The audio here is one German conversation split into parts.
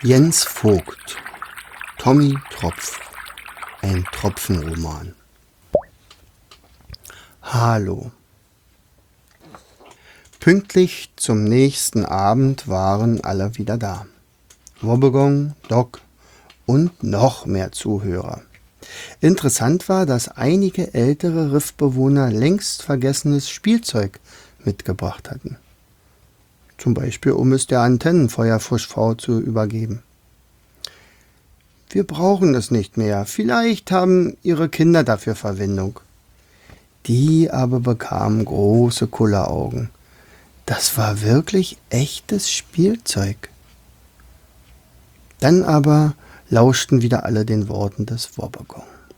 Jens Vogt, Tommy Tropf, ein Tropfenroman. Hallo. Pünktlich zum nächsten Abend waren alle wieder da. Wobbegong, Doc und noch mehr Zuhörer. Interessant war, dass einige ältere Riffbewohner längst vergessenes Spielzeug mitgebracht hatten. Zum Beispiel, um es der Antennenfeuerfischfrau zu übergeben. Wir brauchen es nicht mehr. Vielleicht haben Ihre Kinder dafür Verwendung. Die aber bekamen große Kulleraugen. Das war wirklich echtes Spielzeug. Dann aber lauschten wieder alle den Worten des Wobbegong.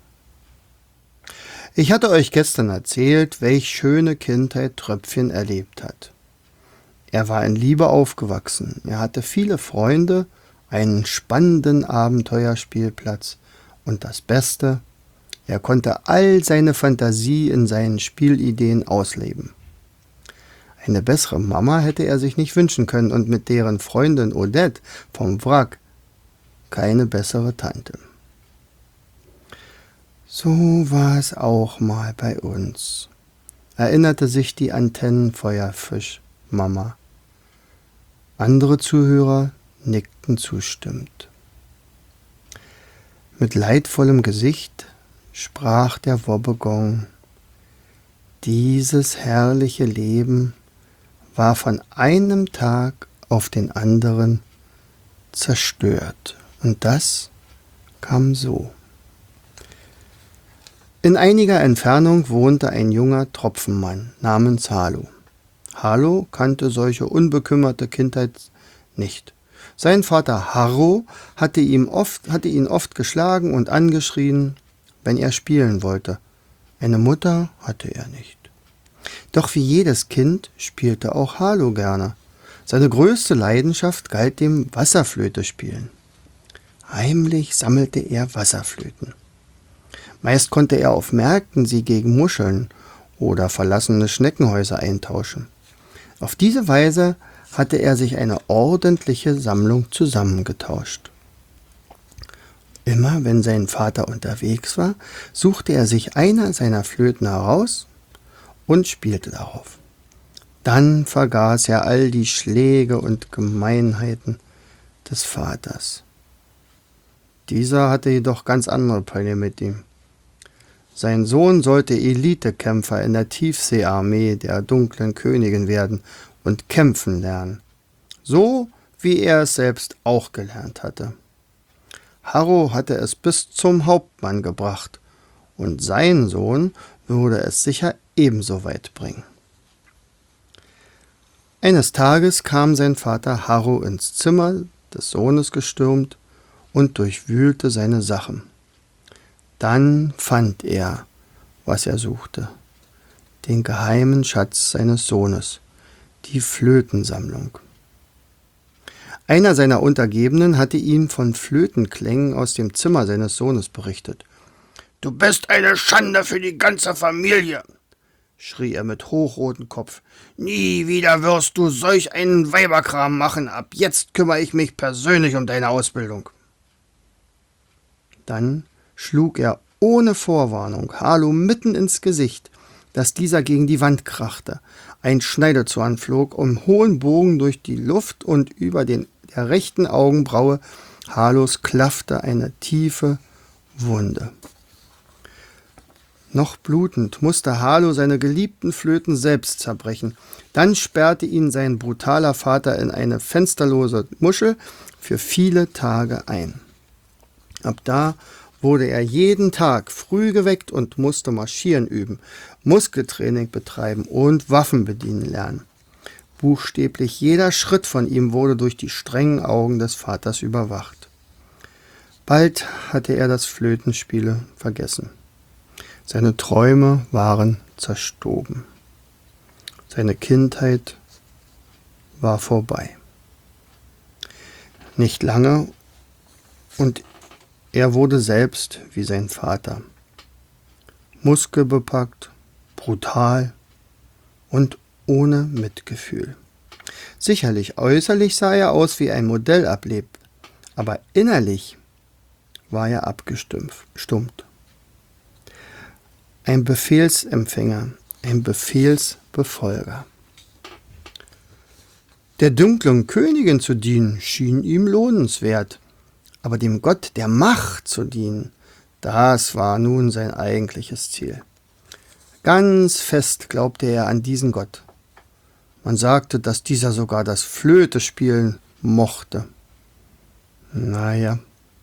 Ich hatte euch gestern erzählt, welch schöne Kindheit Tröpfchen erlebt hat. Er war in Liebe aufgewachsen. Er hatte viele Freunde, einen spannenden Abenteuerspielplatz und das Beste, er konnte all seine Fantasie in seinen Spielideen ausleben. Eine bessere Mama hätte er sich nicht wünschen können und mit deren Freundin Odette vom Wrack keine bessere Tante. So war es auch mal bei uns, erinnerte sich die Antennenfeuerfisch-Mama. Andere Zuhörer nickten zustimmend. Mit leidvollem Gesicht sprach der Wobbegong: Dieses herrliche Leben war von einem Tag auf den anderen zerstört. Und das kam so. In einiger Entfernung wohnte ein junger Tropfenmann namens Halo. Halo kannte solche unbekümmerte Kindheit nicht. Sein Vater Harro hatte ihn oft geschlagen und angeschrien, wenn er spielen wollte. Eine Mutter hatte er nicht. Doch wie jedes Kind spielte auch Halo gerne. Seine größte Leidenschaft galt dem Wasserflöte-Spielen. Heimlich sammelte er Wasserflöten. Meist konnte er auf Märkten sie gegen Muscheln oder verlassene Schneckenhäuser eintauschen. Auf diese Weise hatte er sich eine ordentliche Sammlung zusammengetauscht. Immer wenn sein Vater unterwegs war, suchte er sich einer seiner Flöten heraus und spielte darauf. Dann vergaß er all die Schläge und Gemeinheiten des Vaters. Dieser hatte jedoch ganz andere Pläne mit ihm. Sein Sohn sollte Elitekämpfer in der Tiefseearmee der dunklen Königin werden und kämpfen lernen, so wie er es selbst auch gelernt hatte. Harro hatte es bis zum Hauptmann gebracht, und sein Sohn würde es sicher ebenso weit bringen. Eines Tages kam sein Vater Harro ins Zimmer des Sohnes gestürmt und durchwühlte seine Sachen. Dann fand er, was er suchte, den geheimen Schatz seines Sohnes, die Flötensammlung. Einer seiner Untergebenen hatte ihm von Flötenklängen aus dem Zimmer seines Sohnes berichtet. »Du bist eine Schande für die ganze Familie«, schrie er mit hochrotem Kopf. »Nie wieder wirst du solch einen Weiberkram machen. Ab jetzt kümmere ich mich persönlich um deine Ausbildung.« Dann schlug er ohne Vorwarnung Halo mitten ins Gesicht, dass dieser gegen die Wand krachte. Ein Schneidezahn flog im hohen Bogen durch die Luft und über der rechten Augenbraue Halos klaffte eine tiefe Wunde. Noch blutend musste Halo seine geliebten Flöten selbst zerbrechen. Dann sperrte ihn sein brutaler Vater in eine fensterlose Muschel für viele Tage ein. Ab da wurde er jeden Tag früh geweckt und musste marschieren üben, Muskeltraining betreiben und Waffen bedienen lernen. Buchstäblich jeder Schritt von ihm wurde durch die strengen Augen des Vaters überwacht. Bald hatte er das Flötenspielen vergessen. Seine Träume waren zerstoben. Seine Kindheit war vorbei. Nicht lange und er wurde selbst wie sein Vater. Muskelbepackt, brutal und ohne Mitgefühl. Sicherlich äußerlich sah er aus wie ein Modellabbleib, aber innerlich war er abgestummt. Ein Befehlsempfänger, ein Befehlsbefolger. Der dunklen Königin zu dienen, schien ihm lohnenswert, aber dem Gott der Macht zu dienen, das war nun sein eigentliches Ziel. Ganz fest glaubte er an diesen Gott. Man sagte, dass dieser sogar das Flöte spielen mochte. Naja,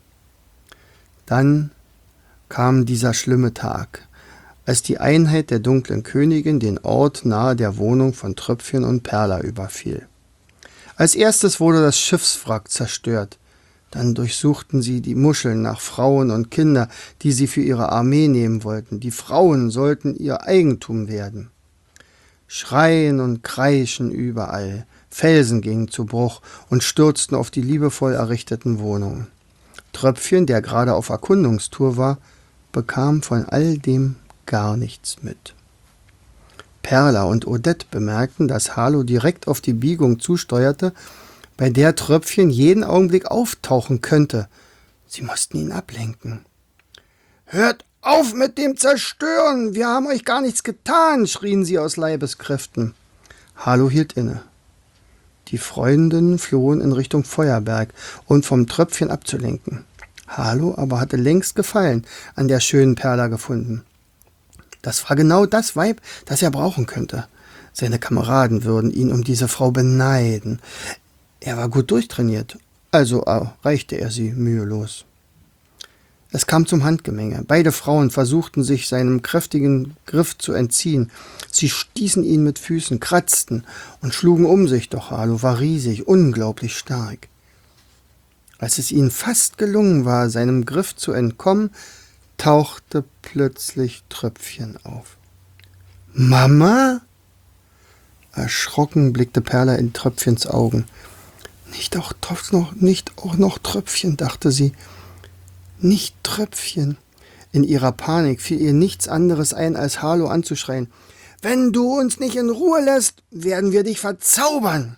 dann kam dieser schlimme Tag, als die Einheit der dunklen Königin den Ort nahe der Wohnung von Tröpfchen und Perla überfiel. Als erstes wurde das Schiffswrack zerstört. Dann durchsuchten sie die Muscheln nach Frauen und Kinder, die sie für ihre Armee nehmen wollten. Die Frauen sollten ihr Eigentum werden. Schreien und Kreischen überall. Felsen gingen zu Bruch und stürzten auf die liebevoll errichteten Wohnungen. Tröpfchen, der gerade auf Erkundungstour war, bekam von all dem gar nichts mit. Perla und Odette bemerkten, dass Harlow direkt auf die Biegung zusteuerte, bei der Tröpfchen jeden Augenblick auftauchen könnte. Sie mussten ihn ablenken. »Hört auf mit dem Zerstören! Wir haben euch gar nichts getan!« schrien sie aus Leibeskräften. Harlow hielt inne. Die Freundinnen flohen in Richtung Feuerberg, um vom Tröpfchen abzulenken. Harlow aber hatte längst Gefallen an der schönen Perla gefunden. Das war genau das Weib, das er brauchen könnte. Seine Kameraden würden ihn um diese Frau beneiden. Er war gut durchtrainiert, also erreichte er sie mühelos. Es kam zum Handgemenge. Beide Frauen versuchten, sich seinem kräftigen Griff zu entziehen. Sie stießen ihn mit Füßen, kratzten und schlugen um sich, doch Harlow war riesig, unglaublich stark. Als es ihnen fast gelungen war, seinem Griff zu entkommen, tauchte plötzlich Tröpfchen auf. »Mama?« Erschrocken blickte Perla in Tröpfchens Augen. Nicht auch noch Tröpfchen«, dachte sie. »Nicht Tröpfchen.« In ihrer Panik fiel ihr nichts anderes ein, als Harlow anzuschreien. »Wenn du uns nicht in Ruhe lässt, werden wir dich verzaubern!«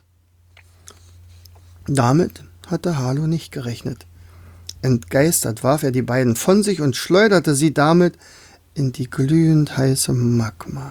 Damit hatte Harlow nicht gerechnet. Entgeistert warf er die beiden von sich und schleuderte sie damit in die glühend heiße Magma.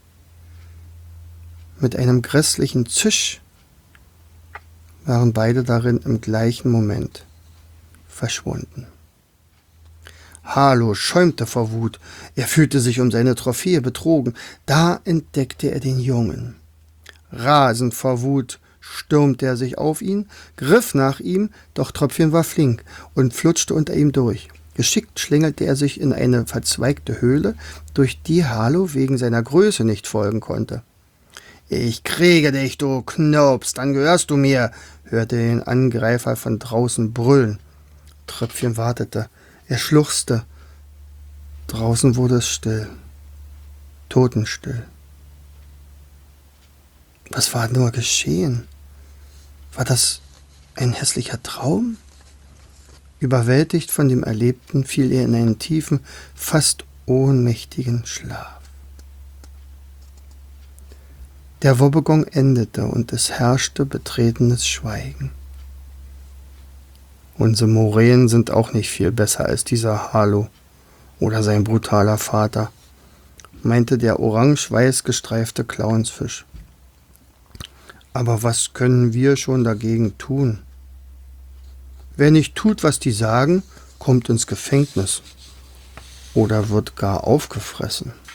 Mit einem grässlichen Zisch waren beide darin im gleichen Moment verschwunden. Harlow schäumte vor Wut. Er fühlte sich um seine Trophäe betrogen. Da entdeckte er den Jungen. Rasend vor Wut stürmte er sich auf ihn, griff nach ihm, doch Tröpfchen war flink und flutschte unter ihm durch. Geschickt schlängelte er sich in eine verzweigte Höhle, durch die Harlow wegen seiner Größe nicht folgen konnte. »Ich kriege dich, du Knirps, dann gehörst du mir«, hörte er den Angreifer von draußen brüllen. Tröpfchen wartete. Er schluchzte. Draußen wurde es still. Totenstill. Was war nur geschehen? War das ein hässlicher Traum? Überwältigt von dem Erlebten fiel er in einen tiefen, fast ohnmächtigen Schlaf. Der Wobbegong endete und es herrschte betretenes Schweigen. Unsere Moränen sind auch nicht viel besser als dieser Harlow oder sein brutaler Vater, meinte der orange-weiß gestreifte Clownsfisch. Aber was können wir schon dagegen tun? Wer nicht tut, was die sagen, kommt ins Gefängnis oder wird gar aufgefressen.